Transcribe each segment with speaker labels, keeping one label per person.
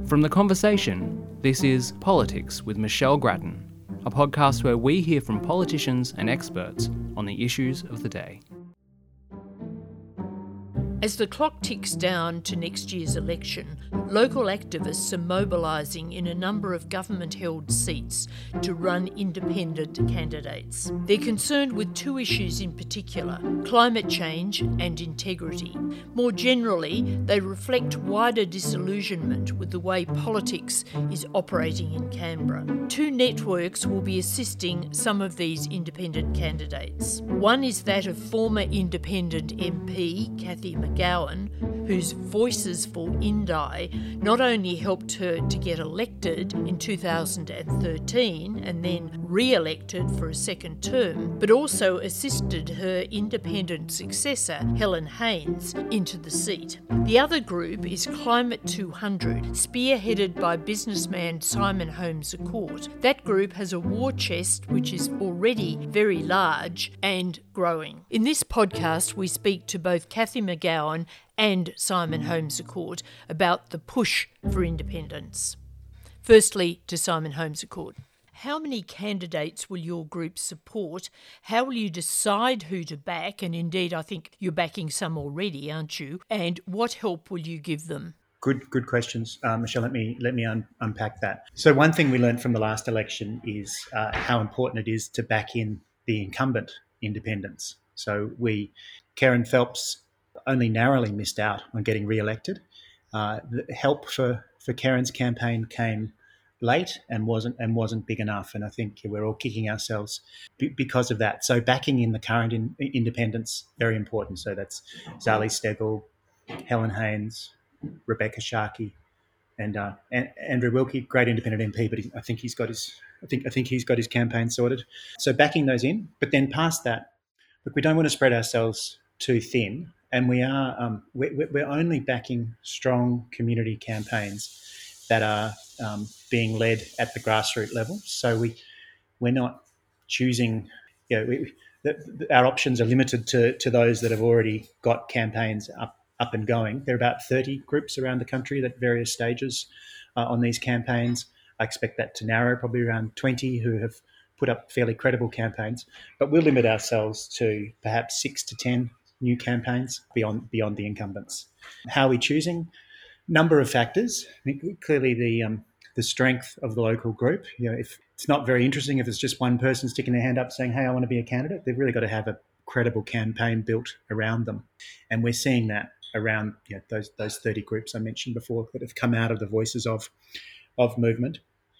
Speaker 1: From The Conversation, this is Politics with Michelle Grattan, a podcast where we hear from politicians and experts on the issues of the day.
Speaker 2: As the clock ticks down to next year's election, local activists are mobilising in a number of government-held seats to run independent candidates. They're concerned with two issues in particular: climate change and integrity. More generally, they reflect wider disillusionment with the way politics is operating in Canberra. Two networks will be assisting some of these independent candidates. One is that of former independent MP Cathy McGowan, whose Voices for Indi not only helped her to get elected in 2013 and then re-elected for a second term, but also assisted her independent successor, Helen Haines, into the seat. The other group is Climate 200, spearheaded by businessman Simon Holmes à Court. That group has a war chest which is already very large and growing. In this podcast, we speak to both Cathy McGowan and Simon Holmes à Court about the push for independence. Firstly, to Simon Holmes à Court. How many candidates will your group support? How will you decide who to back? And indeed, I think you're backing some already, aren't you? And what help will you give them?
Speaker 3: Good questions, Michelle. Let me unpack that. So one thing we learned from the last election is how important it is to back in the incumbent independents. So Kerryn Phelps only narrowly missed out on getting re-elected. The help for Kerryn's campaign came late and wasn't big enough, and I think we're all kicking ourselves because of that. So backing in the current independents, very important. So that's Zali Steggall, Helen Haines, Rebecca Sharkey, and Andrew Wilkie, great independent MP, but I think he's got his campaign sorted. So backing those in, but then past that, look, we don't want to spread ourselves too thin, and we're only backing strong community campaigns that are being led at the grassroots level. So we're not choosing. Our options are limited to those that have already got campaigns up and going. There are about 30 groups around the country at various stages on these campaigns. I expect that to narrow, probably around 20 who have put up fairly credible campaigns. But we'll limit ourselves to perhaps 6 to 10 new campaigns beyond the incumbents. How are we choosing? Number of factors. I mean, clearly the strength of the local group. If it's not very interesting if it's just one person sticking their hand up saying, "Hey, I want to be a candidate," they've really got to have a credible campaign built around them, and we're seeing that around those 30 groups I mentioned before that have come out of the Voices of movement.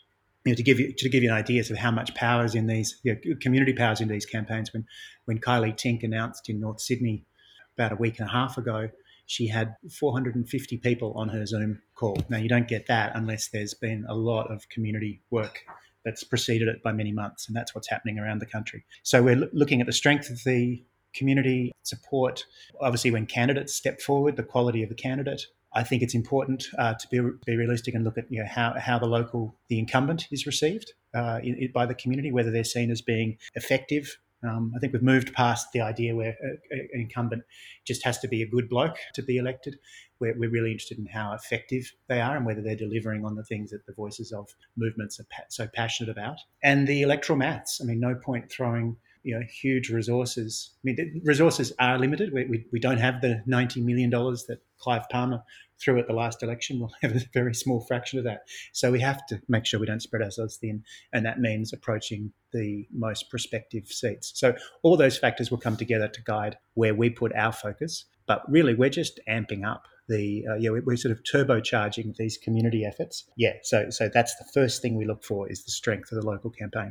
Speaker 3: To give you an idea of how much power is in these community powers in these campaigns. When Kylie Tink announced in North Sydney about a week and a half ago, she had 450 people on her Zoom call. Now, you don't get that unless there's been a lot of community work that's preceded it by many months, and that's what's happening around the country. So we're looking at the strength of the community support. Obviously, when candidates step forward, the quality of the candidate. I think it's important to be realistic and look at how the incumbent is received by the community, whether they're seen as being effective. I think we've moved past the idea where an incumbent just has to be a good bloke to be elected. We're really interested in how effective they are and whether they're delivering on the things that the Voices of movements are so passionate about. And the electoral maths. I mean, no point throwing huge resources. I mean, the resources are limited. We don't have the $90 million that Clive Palmer threw at the last election. We'll have a very small fraction of that. So we have to make sure we don't spread ourselves thin, and that means approaching the most prospective seats. So all those factors will come together to guide where we put our focus. But really, we're just amping up we're sort of turbocharging these community efforts. So that's the first thing we look for is the strength of the local campaign.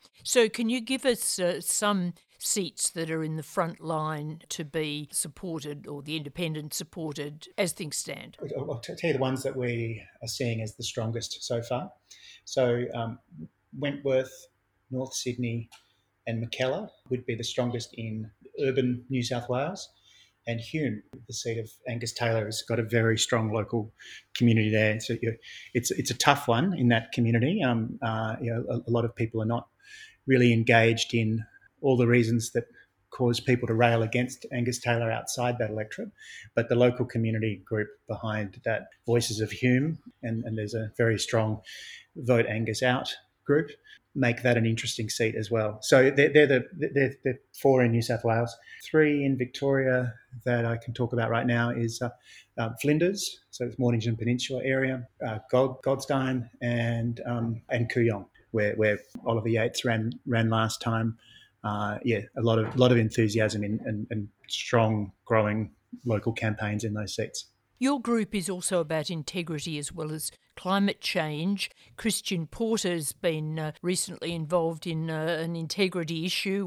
Speaker 2: So can you give us some seats that are in the front line to be supported, or the independent supported, as things stand?
Speaker 3: I'll tell you the ones that we are seeing as the strongest so far. So Wentworth, North Sydney and Mackellar would be the strongest in urban New South Wales. And Hume, the seat of Angus Taylor, has got a very strong local community there. So it's a tough one in that community. A lot of people are not really engaged in all the reasons that cause people to rail against Angus Taylor outside that electorate. But the local community group behind that, Voices of Hume, and there's a very strong Vote Angus Out group, make that an interesting seat as well. So they're the 4 in New South Wales. 3 in Victoria that I can talk about right now is Flinders, so it's Mornington Peninsula area, Godstein, and Kooyong, where Oliver Yates ran last time. A lot of enthusiasm and strong growing local campaigns in those seats.
Speaker 2: Your group is also about integrity as well as climate change. Christian Porter's been recently involved in another integrity issue,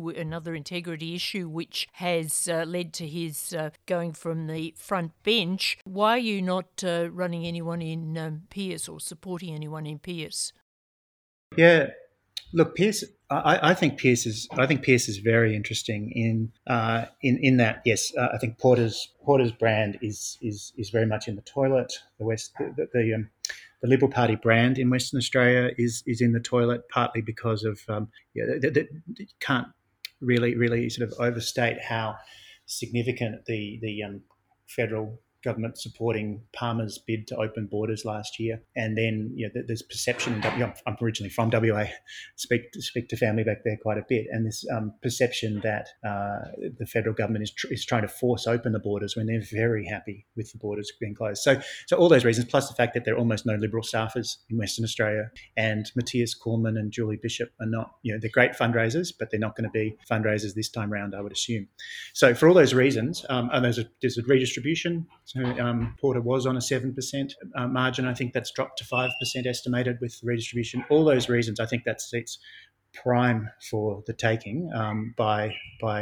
Speaker 2: which has led to his going from the front bench. Why are you not running anyone in Pearce or supporting anyone in Pearce?
Speaker 3: Yeah, look, Pearce. I think Pearce is very interesting in that. Yes, I think Porter's brand is very much in the toilet. The Liberal Party brand in Western Australia is in the toilet, partly because of can't really sort of overstate how significant the federal government supporting Palmer's bid to open borders last year, and then there's perception. I'm originally from WA, speak to family back there quite a bit, and this perception that the federal government is trying to force open the borders when they're very happy with the borders being closed. So all those reasons, plus the fact that there are almost no Liberal staffers in Western Australia, and Matthias Cormann and Julie Bishop are not, they're great fundraisers, but they're not going to be fundraisers this time round, I would assume. So for all those reasons, and there's a redistribution. So Porter was on a 7% margin. I think that's dropped to 5% estimated with the redistribution. All those reasons, I think that seat's prime for the taking by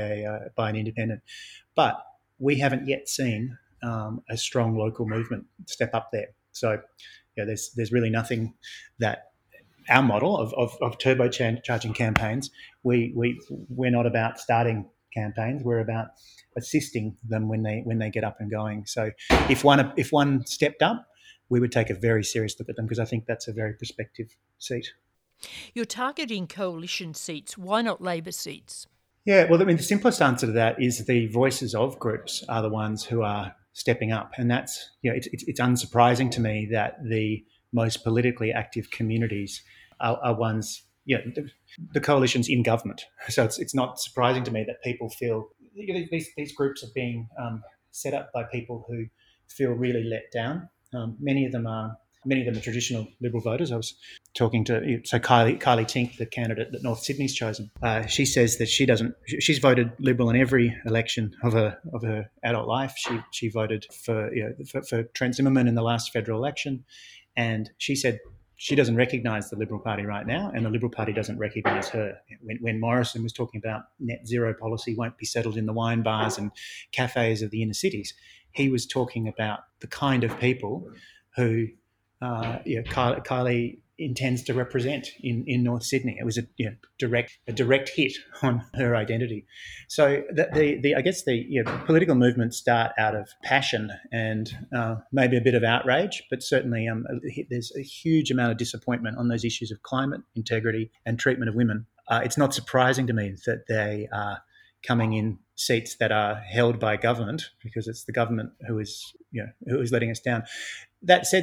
Speaker 3: an independent. But we haven't yet seen a strong local movement step up there. So there's really nothing that our model of turbocharging campaigns. We're not about starting campaigns. We're about assisting them when they get up and going. So if one stepped up, we would take a very serious look at them, because I think that's a very prospective seat.
Speaker 2: You're targeting coalition seats. Why not Labor seats?
Speaker 3: Yeah, well, I mean, the simplest answer to that is the voices of groups are the ones who are stepping up, and that's it's unsurprising to me that the most politically active communities are ones. The coalition's in government, so it's not surprising to me that people feel these groups are being set up by people who feel really let down. Many of them are traditional Liberal voters. I was talking to Kylie Tink, the candidate that North Sydney's chosen. She says that she's voted Liberal in every election of her adult life. She voted for Trent Zimmerman in the last federal election, and she said she doesn't recognise the Liberal Party right now, and the Liberal Party doesn't recognise her. When Morrison was talking about net zero policy won't be settled in the wine bars and cafes of the inner cities, he was talking about the kind of people who Kylie intends to represent in North Sydney. It was a direct hit on her identity. So I guess the political movements start out of passion and maybe a bit of outrage, but certainly there's a huge amount of disappointment on those issues of climate, integrity, and treatment of women. It's not surprising to me that they are coming in seats that are held by government, because it's the government who is letting us down. That said,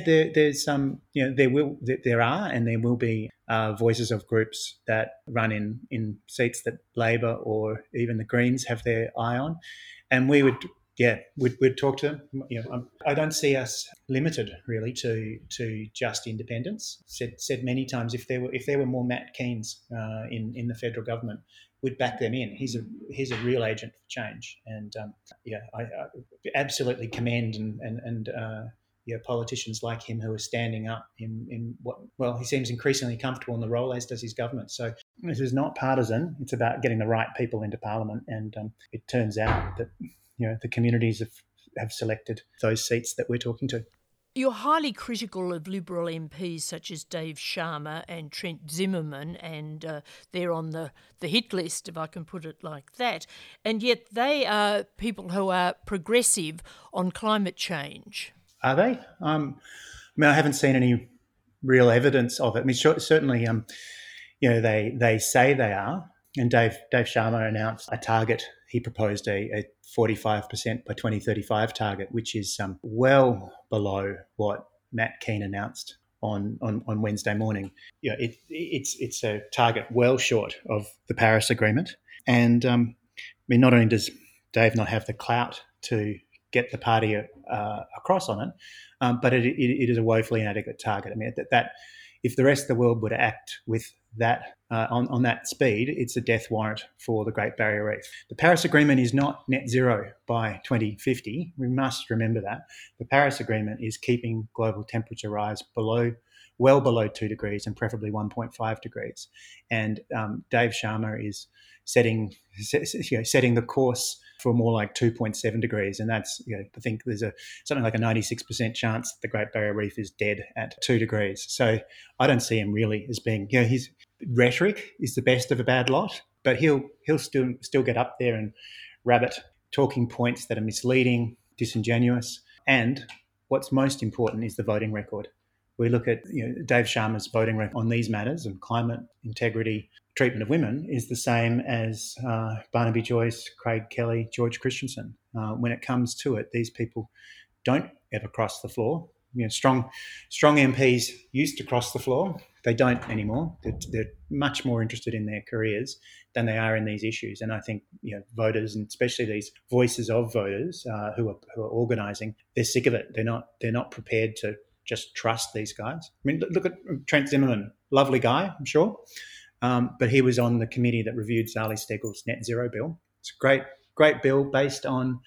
Speaker 3: there are and there will be voices of groups that run in seats that Labor or even the Greens have their eye on, and we'd talk to them. I don't see us limited really to just independents. Said many times, if there were more Matt Keens in the federal government, we'd back them in. He's a real agent for change, and I absolutely commend and politicians like him who are standing up in he seems increasingly comfortable in the role, as does his government. So this is not partisan. It's about getting the right people into Parliament, and it turns out that the communities have selected those seats that we're talking to.
Speaker 2: You're highly critical of Liberal MPs such as Dave Sharma and Trent Zimmerman, and they're on the hit list, if I can put it like that. And yet they are people who are progressive on climate change.
Speaker 3: Are they? I haven't seen any real evidence of it. I mean, certainly, they say they are. And Dave Sharma announced a target he proposed a 45% by 2035 target, which is well below what Matt Kean announced on Wednesday morning. It's a target well short of the Paris Agreement. And not only does Dave not have the clout to get the party across on it, but it is a woefully inadequate target. I mean, that if the rest of the world were to act with that on that speed, it's a death warrant for the Great Barrier Reef. The Paris Agreement is not net zero by 2050. We must remember that. The Paris Agreement is keeping global temperature rise well below 2 degrees and preferably 1.5 degrees. And Dave Sharma is setting the course for more like 2.7 degrees. And that's, I think there's something like a 96% chance that the Great Barrier Reef is dead at 2 degrees. So I don't see him really as being, his rhetoric is the best of a bad lot, but he'll still get up there and rabbit talking points that are misleading, disingenuous. And what's most important is the voting record. We look at Dave Sharma's voting record on these matters, and climate, integrity, treatment of women is the same as Barnaby Joyce, Craig Kelly, George Christensen. When it comes to it, these people don't ever cross the floor. Strong MPs used to cross the floor. They don't anymore. They're much more interested in their careers than they are in these issues. And I think voters, and especially these voices of voters who are organising, they're sick of it. They're not prepared to just trust these guys. I mean, look at Trent Zimmerman, lovely guy, I'm sure, but he was on the committee that reviewed Zali Steggall's net zero bill. It's a great bill based on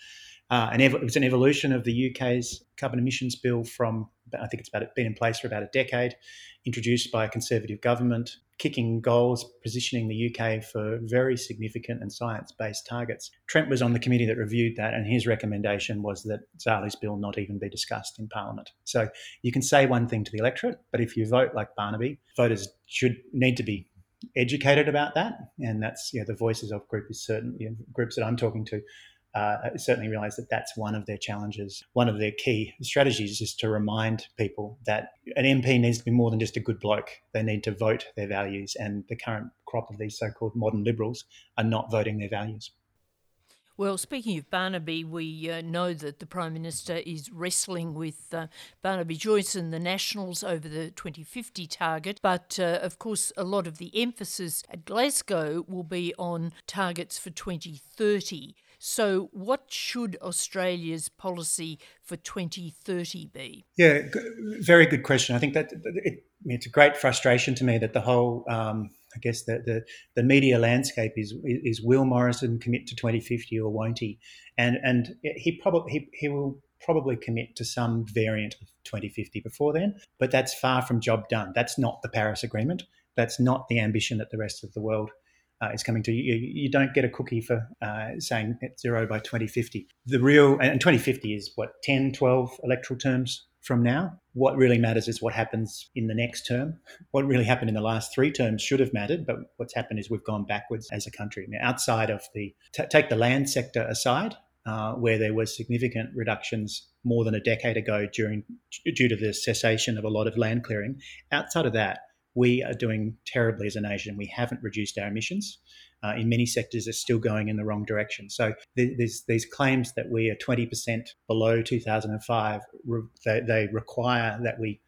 Speaker 3: it was an evolution of the UK's carbon emissions bill from, I think it's been in place for about a decade, introduced by a Conservative government, kicking goals, positioning the UK for very significant and science-based targets. Trent was on the committee that reviewed that, and his recommendation was that Zali's bill not even be discussed in Parliament. So you can say one thing to the electorate, but if you vote like Barnaby, voters need to be educated about that, and that's the voices of groups that I'm talking to certainly realise that that's one of their challenges. One of their key strategies is to remind people that an MP needs to be more than just a good bloke. They need to vote their values, and the current crop of these so-called modern liberals are not voting their values.
Speaker 2: Well, speaking of Barnaby, we know that the Prime Minister is wrestling with Barnaby Joyce and the Nationals over the 2050 target, but of course a lot of the emphasis at Glasgow will be on targets for 2030. So what should Australia's policy for 2030 be?
Speaker 3: Yeah, very good question. I think that it's a great frustration to me that the whole, I guess, the media landscape is will Morrison commit to 2050 or won't he? And he will probably commit to some variant of 2050 before then, but that's far from job done. That's not the Paris Agreement. That's not the ambition that the rest of the world is coming to. You don't get a cookie for saying net zero by 2050. And 2050 is 10, 12 electoral terms from now. What really matters is what happens in the next term. What really happened in the last 3 terms should have mattered, but what's happened is we've gone backwards as a country. Now, outside of take the land sector aside, where there were significant reductions more than a decade ago due to the cessation of a lot of land clearing. Outside of that, we are doing terribly as a nation. We haven't reduced our emissions. In many sectors, are still going in the wrong direction. So there's these claims that we are 20% below 2005. They require that we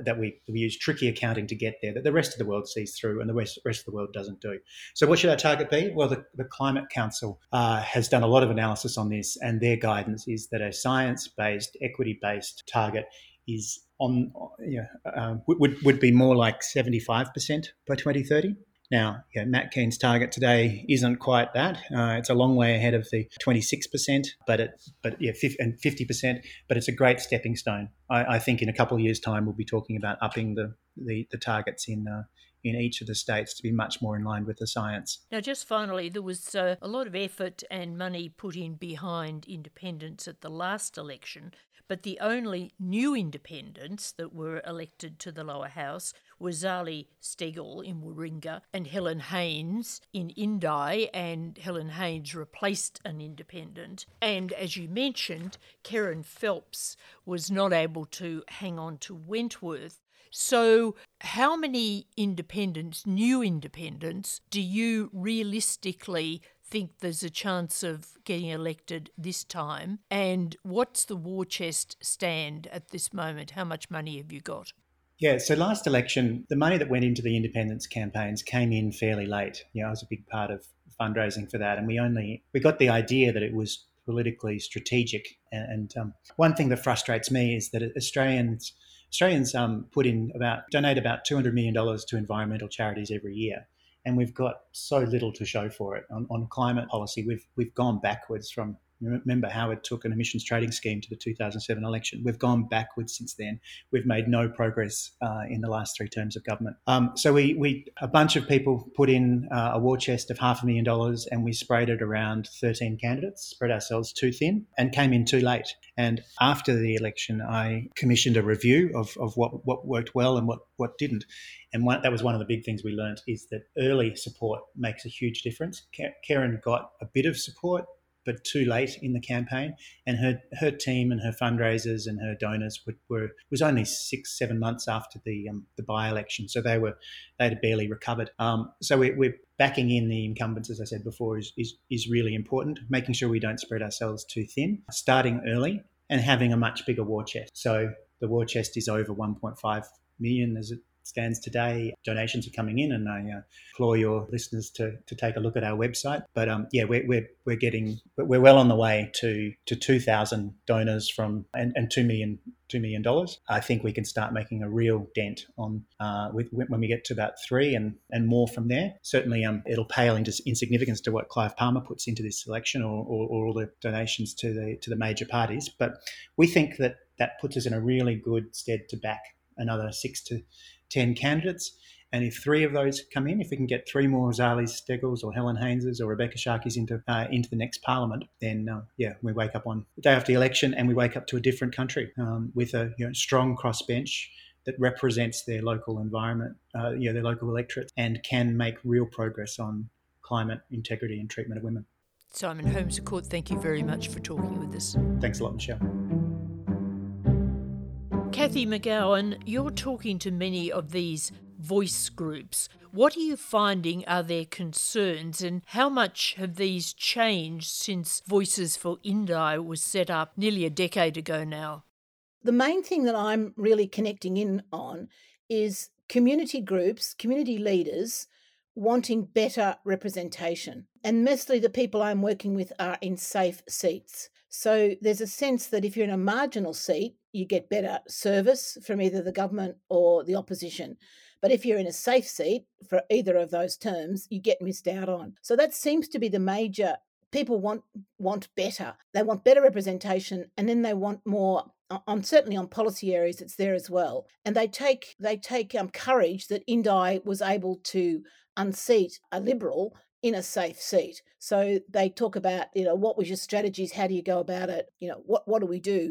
Speaker 3: use tricky accounting to get there, that the rest of the world sees through and the rest of the world doesn't do. So what should our target be? Well, the Climate Council has done a lot of analysis on this, and their guidance is that a science-based, equity-based target is would be more like 75% by 2030. Now, Matt Kean's target today isn't quite that. It's a long way ahead of the 26%, and 50%. But it's a great stepping stone. I think in a couple of years' time we'll be talking about upping the targets in each of the states to be much more in line with the science.
Speaker 2: Now, just finally, there was a lot of effort and money put in behind independents at the last election, but the only new independents that were elected to the lower house were Zali Steggall in Warringah and Helen Haines in Indi, and Helen Haines replaced an independent. And as you mentioned, Kerryn Phelps was not able to hang on to Wentworth. So how many independents, new independents, do you realistically think there's a chance of getting elected this time? And what's the war chest stand at this moment? How much money have you got?
Speaker 3: Yeah, so last election, the money that went into the independence campaigns came in fairly late. I was a big part of fundraising for that, and we got the idea that it was politically strategic. And one thing that frustrates me is that Australians donate about $200 million to environmental charities every year, and we've got so little to show for it. On climate policy, we've gone backwards from. Remember, Howard took an emissions trading scheme to the 2007 election. We've gone backwards since then. We've made no progress in the last 3 terms of government. So a bunch of people put in a war chest of $500,000, and we sprayed it around 13 candidates, spread ourselves too thin, and came in too late. And after the election, I commissioned a review of what worked well and what didn't. And that was one of the big things we learned, is that early support makes a huge difference. Karen got a bit of support, but too late in the campaign, and her team and her fundraisers and her donors was only 6-7 months after the by-election, so they'd barely recovered. So we're backing in the incumbents, as I said before, is really important. Making sure we don't spread ourselves too thin, starting early, and having a much bigger war chest. So the war chest is over 1.5 million as it stands today. Donations are coming in, and I implore your listeners to take a look at our website. But we're well on the way to 2,000 donors and $2 million. I think we can start making a real dent on when we get to about 3 and more from there. Certainly, it'll pale into insignificance to what Clive Palmer puts into this election, or all the donations to the major parties. But we think that puts us in a really good stead to back another 6 to 10 candidates, and if 3 of those come in, if we can get 3 more Zali Steggles or Helen Haineses or Rebecca Sharkies into the next parliament, then we wake up on the day after the election, and we wake up to a different country with a strong crossbench that represents their local environment, their local electorate, and can make real progress on climate integrity and treatment of women.
Speaker 2: Simon Holmes-A-Court, thank you very much for talking with us.
Speaker 3: Thanks a lot, Michelle.
Speaker 2: Cathy McGowan, you're talking to many of these voice groups. What are you finding are their concerns, and how much have these changed since Voices for Indi was set up nearly a decade ago now?
Speaker 4: The main thing that I'm really connecting in on is community groups, community leaders wanting better representation. And mostly the people I'm working with are in safe seats. So there's a sense that if you're in a marginal seat, you get better service from either the government or the opposition. But if you're in a safe seat for either of those terms, you get missed out on. So that seems to be the major. People want better. They want better representation, and then they want more certainly on policy areas. It's there as well. And they take courage that Indi was able to unseat a Liberal in a safe seat. So they talk about, what was your strategies? How do you go about it? What do we do?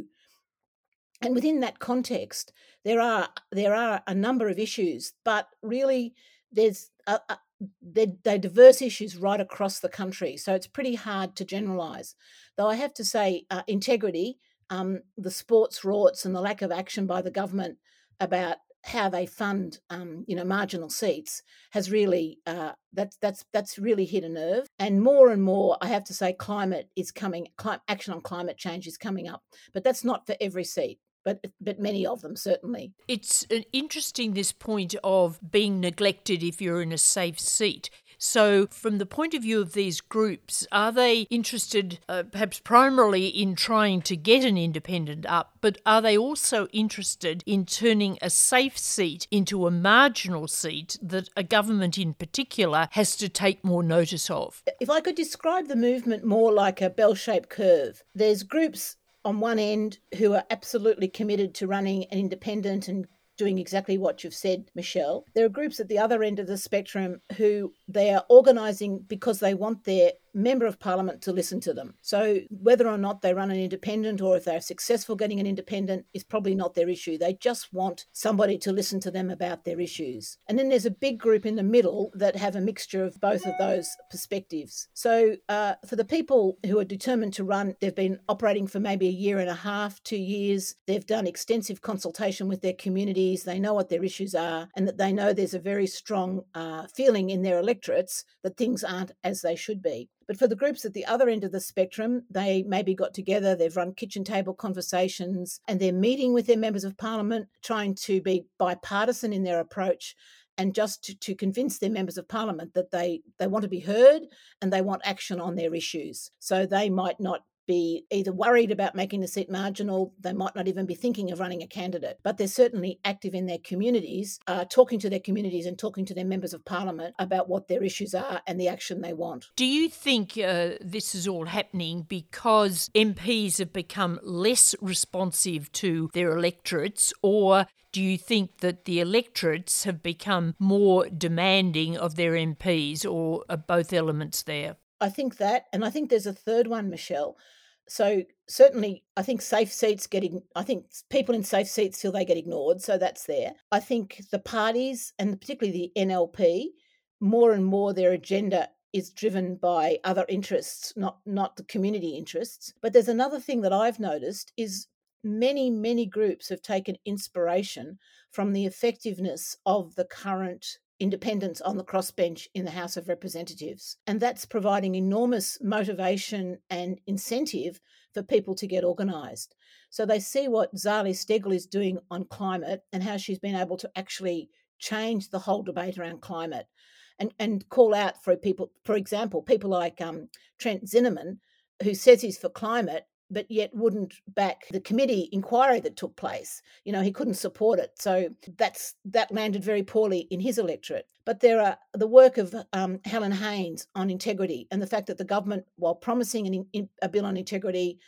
Speaker 4: And within that context, there are a number of issues, but really there's they're diverse issues right across the country. So it's pretty hard to generalise. Though I have to say, integrity, the sports rorts, and the lack of action by the government about how they fund, marginal seats has really that's really hit a nerve. And more, I have to say, action on climate change is coming up, but that's not for every seat. But many of them, certainly.
Speaker 2: It's interesting, this point of being neglected if you're in a safe seat. So from the point of view of these groups, are they interested perhaps primarily in trying to get an independent up, but are they also interested in turning a safe seat into a marginal seat that a government in particular has to take more notice of?
Speaker 4: If I could describe the movement more like a bell-shaped curve, there's groups on one end who are absolutely committed to running an independent and doing exactly what you've said, Michelle. There are groups at the other end of the spectrum who they are organising because they want their Member of Parliament to listen to them. So whether or not they run an independent, or if they're successful getting an independent, is probably not their issue. They just want somebody to listen to them about their issues. And then there's a big group in the middle that have a mixture of both of those perspectives. So for the people who are determined to run, they've been operating for maybe a year and a half, 2 years. They've done extensive consultation with their communities. They know what their issues are, and that they know there's a very strong feeling in their electorates that things aren't as they should be. But for the groups at the other end of the spectrum, they maybe got together, they've run kitchen table conversations, and they're meeting with their members of parliament, trying to be bipartisan in their approach and just to convince their members of parliament that they want to be heard and they want action on their issues. So they might not be either worried about making the seat marginal, they might not even be thinking of running a candidate, but they're certainly active in their communities, talking to their communities and talking to their members of parliament about what their issues are and the action they want.
Speaker 2: Do you think this is all happening because MPs have become less responsive to their electorates, or do you think that the electorates have become more demanding of their MPs, or are both elements there?
Speaker 4: I think that, and I think there's a third one, Michelle. So certainly, I think people in safe seats feel they get ignored, so that's there. I think the parties, and particularly the NLP, more and more their agenda is driven by other interests, not the community interests. But there's another thing that I've noticed is many groups have taken inspiration from the effectiveness of the current independents on the crossbench in the House of Representatives. And that's providing enormous motivation and incentive for people to get organised. So they see what Zali Steggall is doing on climate and how she's been able to actually change the whole debate around climate and call out for people, for example, people like Trent Zinnerman, who says he's for climate, but yet wouldn't back the committee inquiry that took place. He couldn't support it. So that landed very poorly in his electorate. But there are the work of Helen Haines on integrity, and the fact that the government, while promising a bill on integrity,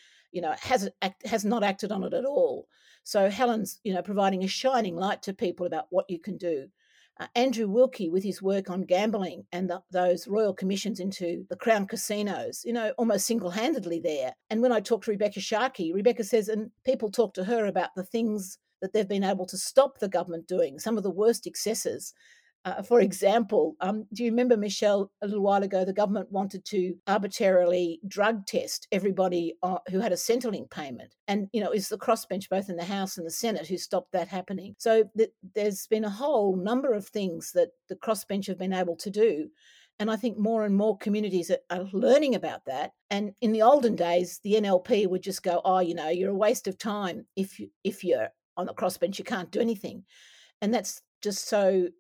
Speaker 4: has not acted on it at all. So Helen's, providing a shining light to people about what you can do. Andrew Wilkie, with his work on gambling and those royal commissions into the Crown casinos, almost single-handedly there. And when I talked to Rebecca Sharkey, Rebecca says, and people talk to her about the things that they've been able to stop the government doing, some of the worst excesses. For example, do you remember, Michelle, a little while ago, the government wanted to arbitrarily drug test everybody who had a Centrelink payment? And, it's the crossbench, both in the House and the Senate, who stopped that happening. So there's been a whole number of things that the crossbench have been able to do. And I think more and more communities are learning about that. And in the olden days, the NLP would just go, you're a waste of time. If you're on the crossbench, you can't do anything. And that's just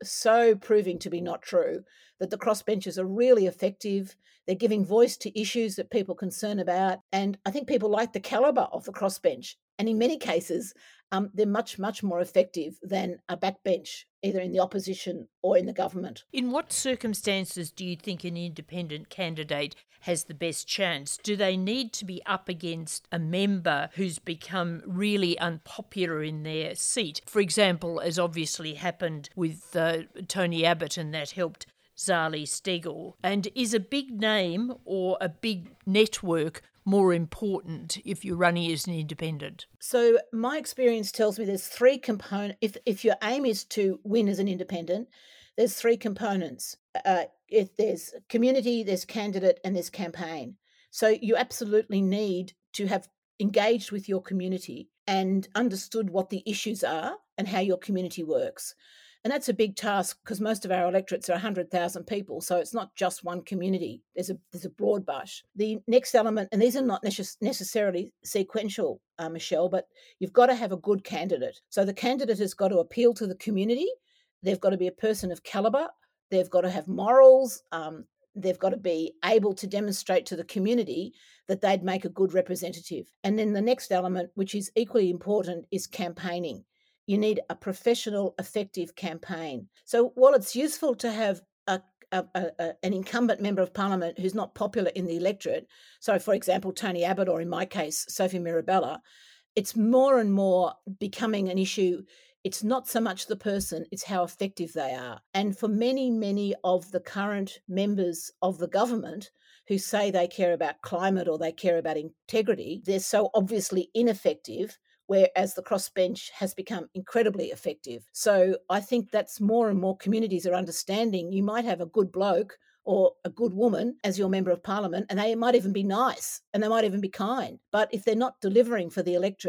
Speaker 4: so proving to be not true, that the crossbenchers are really effective. They're giving voice to issues that people concern about. And I think people like the calibre of the crossbench. And in many cases, they're much more effective than a backbench, either in the opposition or in the government.
Speaker 2: In what circumstances do you think an independent candidate has the best chance? Do they need to be up against a member who's become really unpopular in their seat? For example, as obviously happened with Tony Abbott, and that helped Zali Steggall. And is a big name or a big network more important if you're running as an independent?
Speaker 4: So my experience tells me there's three components. If your aim is to win as an independent, there's three components. If there's community, there's candidate, and there's campaign. So you absolutely need to have engaged with your community and understood what the issues are and how your community works. And that's a big task because most of our electorates are 100,000 people. So it's not just one community. There's a broad brush. The next element, and these are not necessarily sequential, Michelle, but you've got to have a good candidate. So the candidate has got to appeal to the community. They've got to be a person of calibre. They've got to have morals. They've got to be able to demonstrate to the community that they'd make a good representative. And then the next element, which is equally important, is campaigning. You need a professional, effective campaign. So while it's useful to have an incumbent member of parliament who's not popular in the electorate, so for example, Tony Abbott, or in my case, Sophie Mirabella, it's more and more becoming an issue. It's not so much the person, it's how effective they are. And for many of the current members of the government who say they care about climate or they care about integrity, they're so obviously ineffective, whereas the crossbench has become incredibly effective. So I think that's more and more communities are understanding. You might have a good bloke or a good woman as your member of parliament, and they might even be nice and they might even be kind. But if they're not delivering for the electorate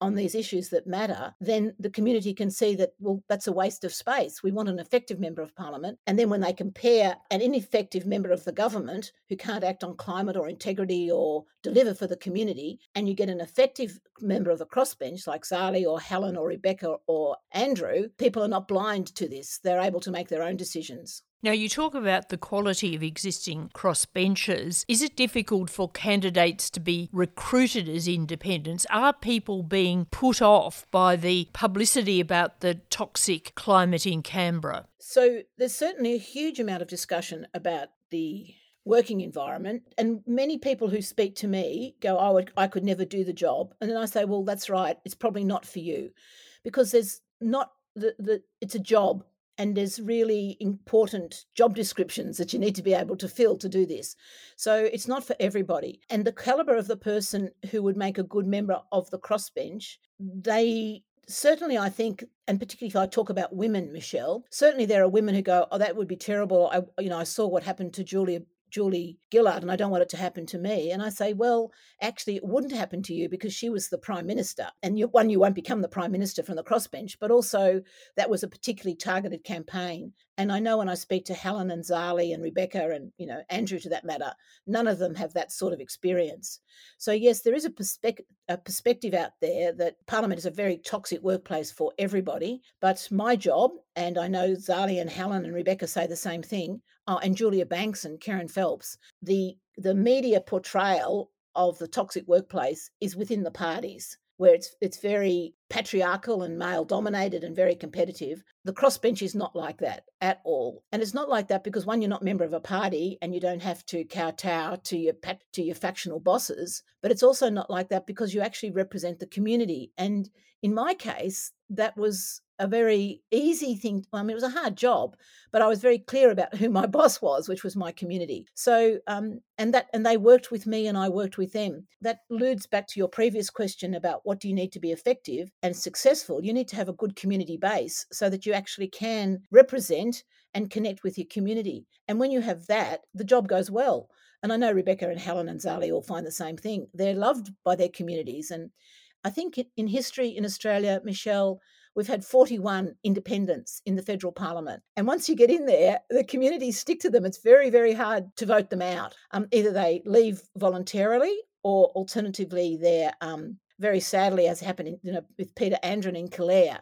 Speaker 4: on these issues that matter, then the community can see that, well, that's a waste of space. We want an effective member of parliament. And then when they compare an ineffective member of the government who can't act on climate or integrity or deliver for the community, and you get an effective member of the crossbench like Zali or Helen or Rebecca or Andrew, people are not blind to this. They're able to make their own decisions.
Speaker 2: Now, you talk about the quality of existing crossbenchers. Is it difficult for candidates to be recruited as independents? Are people being put off by the publicity about the toxic climate in Canberra?
Speaker 4: So there's certainly a huge amount of discussion about the working environment, and many people who speak to me go, oh, I could never do the job. And then I say, well, that's right, it's probably not for you, because there's not it's a job. And there's really important job descriptions that you need to be able to fill to do this. So it's not for everybody. And the calibre of the person who would make a good member of the crossbench, they certainly, I think, and particularly if I talk about women, Michelle, certainly there are women who go, oh, that would be terrible. I saw what happened to Julie Gillard, and I don't want it to happen to me. And I say, well, actually, it wouldn't happen to you because she was the Prime Minister. And you won't become the Prime Minister from the crossbench, but also that was a particularly targeted campaign. And I know when I speak to Helen and Zali and Rebecca and, Andrew to that matter, none of them have that sort of experience. So yes, there is a perspective out there that Parliament is a very toxic workplace for everybody. But my job, and I know Zali and Helen and Rebecca say the same thing, and Julia Banks and Karen Phelps, the media portrayal of the toxic workplace is within the parties, where it's very patriarchal and male-dominated and very competitive. The crossbench is not like that at all. And it's not like that because, one, you're not a member of a party and you don't have to kowtow to your factional bosses, but it's also not like that because you actually represent the community. And in my case, that was a very easy thing. I mean, it was a hard job, but I was very clear about who my boss was, which was my community. So, and they worked with me and I worked with them. That alludes back to your previous question about what do you need to be effective and successful. You need to have a good community base so that you actually can represent and connect with your community. And when you have that, the job goes well. And I know Rebecca and Helen and Zali all find the same thing. They're loved by their communities. And I think in history in Australia, Michelle, we've had 41 independents in the federal parliament. And once you get in there, the communities stick to them. It's very, very hard to vote them out. Either they leave voluntarily or alternatively they're very sadly, as happened with Peter Andren in Calare,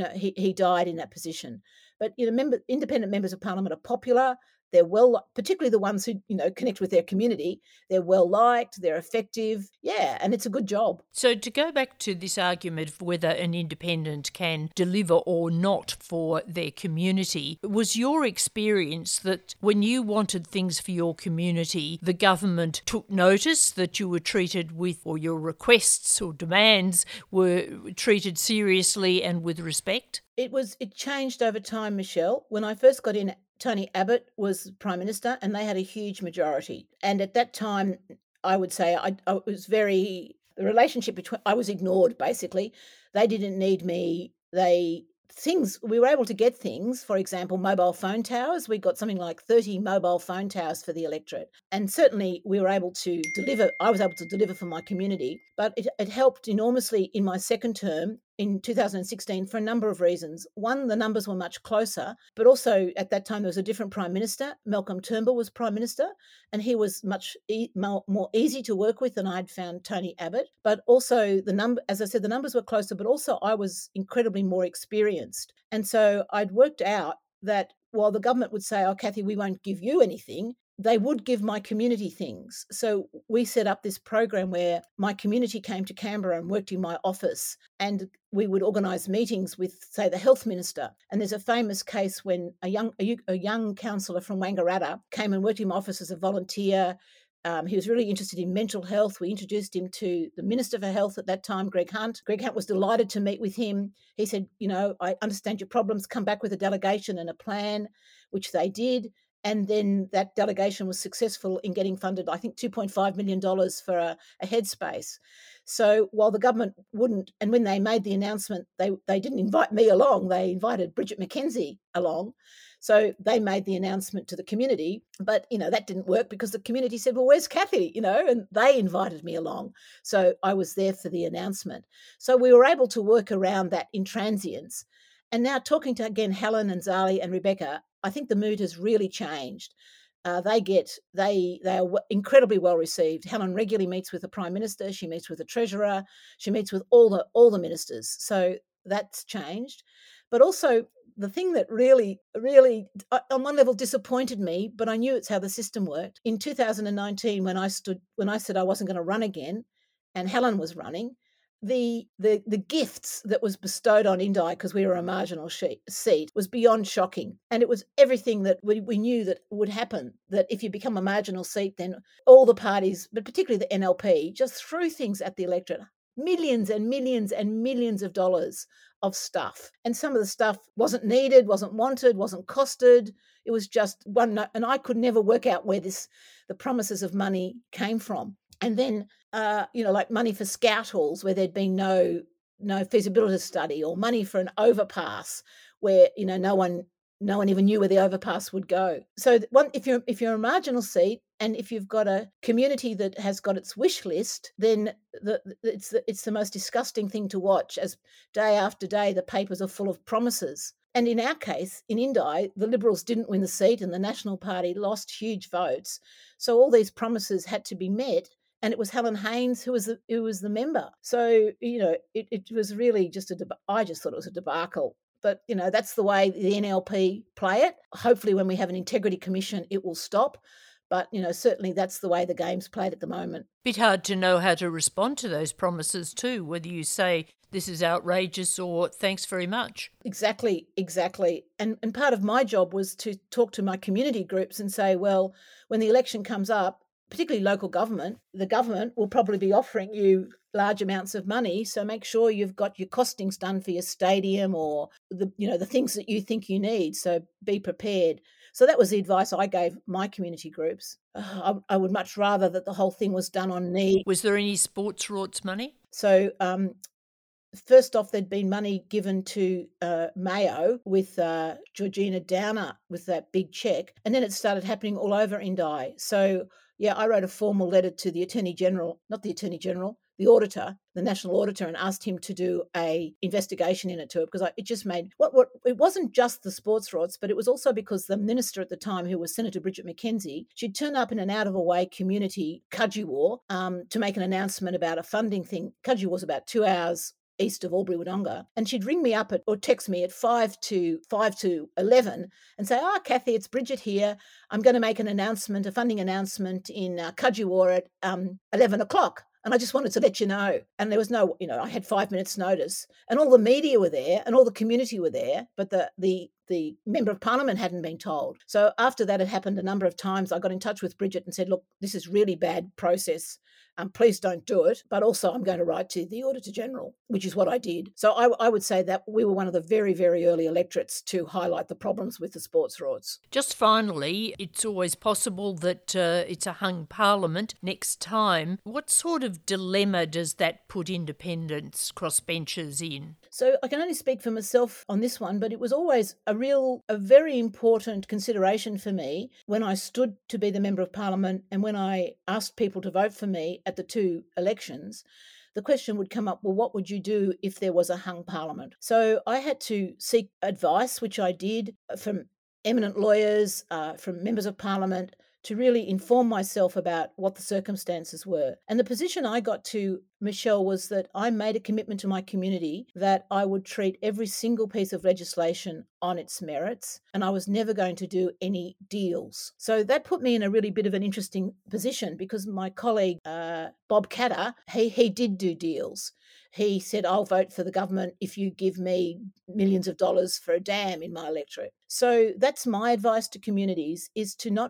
Speaker 4: he died in that position. But independent members of parliament are popular. They're particularly the ones who, connect with their community. They're well liked, they're effective. Yeah, and it's a good job.
Speaker 2: So to go back to this argument of whether an independent can deliver or not for their community, was your experience that when you wanted things for your community, the government took notice that you were treated with, or your requests or demands were treated seriously and with respect?
Speaker 4: It changed over time, Michelle. When I first got in, Tony Abbott was Prime Minister and they had a huge majority. And at that time, I would say I was ignored, basically. They didn't need me. We were able to get things, for example, mobile phone towers. We got something like 30 mobile phone towers for the electorate. And certainly we were able to deliver. I was able to deliver for my community. But it helped enormously in my second term in 2016 for a number of reasons. One, the numbers were much closer, but also at that time there was a different Prime Minister. Malcolm Turnbull was Prime Minister, and he was much more easy to work with than I'd found Tony Abbott. But also as I said, the numbers were closer, but also I was incredibly more experienced. And so I'd worked out that while the government would say, oh, Kathy, we won't give you anything, they would give my community things. So we set up this program where my community came to Canberra and worked in my office, and we would organise meetings with, say, the health minister. And there's a famous case when a young councillor from Wangaratta came and worked in my office as a volunteer. He was really interested in mental health. We introduced him to the Minister for Health at that time, Greg Hunt. Greg Hunt was delighted to meet with him. He said, I understand your problems, come back with a delegation and a plan, which they did. And then that delegation was successful in getting funded, I think, $2.5 million for a headspace. So while the government wouldn't, and when they made the announcement, they didn't invite me along, they invited Bridget McKenzie along. So they made the announcement to the community, but, that didn't work because the community said, well, where's Kathy? And they invited me along. So I was there for the announcement. So we were able to work around that intransience. And now talking to, again, Helen and Zali and Rebecca, I think the mood has really changed. They are incredibly well received. Helen regularly meets with the Prime Minister. She meets with the Treasurer. She meets with all the ministers. So that's changed. But also the thing that really, really, on one level, disappointed me, but I knew it's how the system worked. In 2019, when I said I wasn't going to run again, and Helen was running, the gifts that was bestowed on Indi, because we were a marginal seat, was beyond shocking. And it was everything that we knew that would happen, that if you become a marginal seat, then all the parties, but particularly the NLP, just threw things at the electorate. Millions and millions and millions of dollars of stuff. And some of the stuff wasn't needed, wasn't wanted, wasn't costed. It was just one, and I could never work out where the promises of money came from. And then, like money for scout halls where there'd been no feasibility study, or money for an overpass where, no one even knew where the overpass would go. So if you're a marginal seat, and if you've got a community that has got its wish list, then it's the most disgusting thing to watch, as day after day the papers are full of promises. And in our case, in Indi, the Liberals didn't win the seat and the National Party lost huge votes. So all these promises had to be met. And it was Helen Haines who was the member. So, it was really just I just thought it was a debacle. But, that's the way the NLP play it. Hopefully when we have an integrity commission, it will stop. But, certainly that's the way the game's played at the moment.
Speaker 2: Bit hard to know how to respond to those promises too, whether you say this is outrageous or thanks very much.
Speaker 4: Exactly. And part of my job was to talk to my community groups and say, well, when the election comes up, particularly local government, the government will probably be offering you large amounts of money. So make sure you've got your costings done for your stadium or the things that you think you need. So be prepared. So that was the advice I gave my community groups. I would much rather that the whole thing was done on need.
Speaker 2: Was there any sports rorts money?
Speaker 4: So first off, there'd been money given to Mayo with Georgina Downer with that big cheque. And then it started happening all over Indi. So yeah, I wrote a formal letter to the the auditor, the national auditor, and asked him to do a investigation into it, because it just made it wasn't just the sports rorts, but it was also because the minister at the time, who was Senator Bridget McKenzie, she'd turn up in an out-of-the-way community, Cudgewar, to make an announcement about a funding thing. Cudgewar was about 2 hours east of Albury-Wodonga, and she'd ring me up or text me at 5 to 11 and say, Kathy, it's Bridget here. I'm going to make a funding announcement in Cudgewar at 11 o'clock. And I just wanted to let you know. And there was no, I had 5 minutes notice, and all the media were there and all the community were there, but the member of parliament hadn't been told. So after that had happened a number of times, I got in touch with Bridget and said, look, this is really bad process. Please don't do it. But also I'm going to write to the Auditor General, which is what I did. So I would say that we were one of the very, very early electorates to highlight the problems with the sports rorts.
Speaker 2: Just finally, it's always possible that it's a hung parliament next time. What sort of dilemma does that put independents, crossbenchers in?
Speaker 4: So I can only speak for myself on this one, but it was always a very important consideration for me when I stood to be the Member of Parliament and when I asked people to vote for me at the 2 elections. The question would come up, well, what would you do if there was a hung parliament? So I had to seek advice, which I did, from eminent lawyers, from members of parliament, to really inform myself about what the circumstances were. And the position I got to, Michelle, was that I made a commitment to my community that I would treat every single piece of legislation on its merits, and I was never going to do any deals. So that put me in a really bit of an interesting position, because my colleague, Bob Catter, he did do deals. He said, I'll vote for the government if you give me millions of dollars for a dam in my electorate. So that's my advice to communities, is to not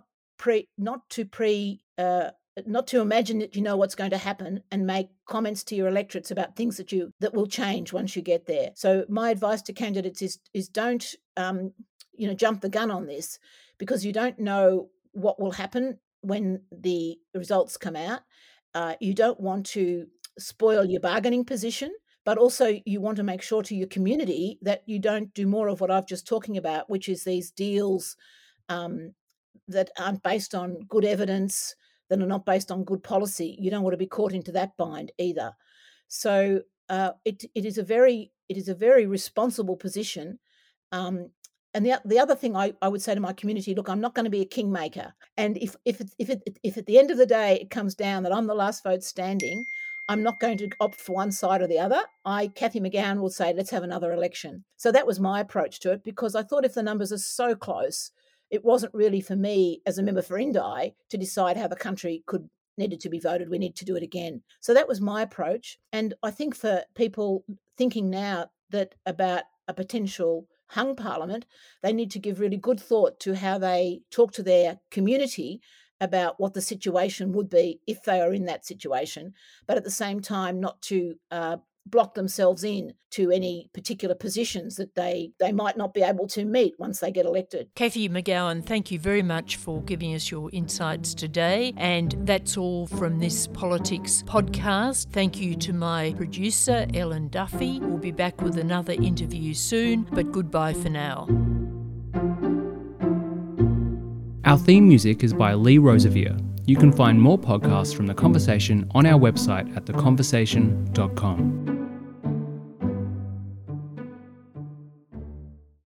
Speaker 4: to imagine that you know what's going to happen and make comments to your electorates about things that will change once you get there. So my advice to candidates is don't jump the gun on this, because you don't know what will happen when the results come out. You don't want to spoil your bargaining position, but also you want to make sure to your community that you don't do more of what I've just talking about, which is these deals that aren't based on good evidence, that are not based on good policy. You don't want to be caught into that bind either. So it is a very responsible position. And the other thing I would say to my community, look, I'm not going to be a kingmaker. And if at the end of the day it comes down that I'm the last vote standing, I'm not going to opt for one side or the other. Cathy McGowan will say, let's have another election. So that was my approach to it, because I thought if the numbers are so close, it wasn't really for me as a member for Indi to decide how the country needed to be voted. We need to do it again. So that was my approach. And I think for people thinking now that about a potential hung parliament, they need to give really good thought to how they talk to their community about what the situation would be if they are in that situation, but at the same time not to block themselves in to any particular positions that they might not be able to meet once they get elected.
Speaker 2: Cathy McGowan, thank you very much for giving us your insights today. And that's all from this Politics podcast. Thank you to my producer, Ellen Duffy. We'll be back with another interview soon, but goodbye for now.
Speaker 1: Our theme music is by Lee Rosevere. You can find more podcasts from The Conversation on our website at theconversation.com.